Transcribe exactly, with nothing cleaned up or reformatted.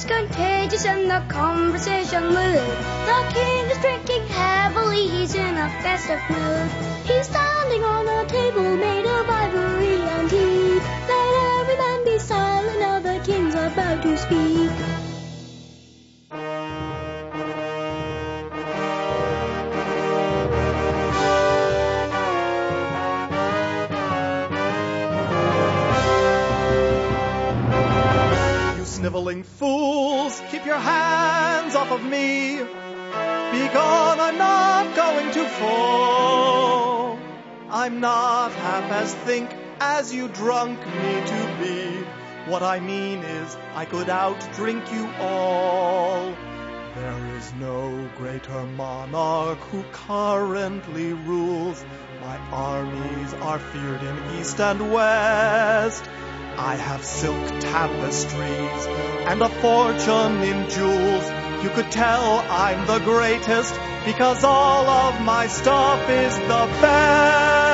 is contagious and the conversation mood. The king is drinking heavily, he's in a festive mood. He's standing on a table made of ivory and teak. Let every man be silent, now the king's about to speak. Sniveling fools, keep your hands off of me. Begone, I'm not going to fall. I'm not half as think as you drunk me to be. What I mean is, I could outdrink you all. There is no greater monarch who currently rules. My armies are feared in east and west. I have silk tapestries and a fortune in jewels. You could tell I'm the greatest because all of my stuff is the best.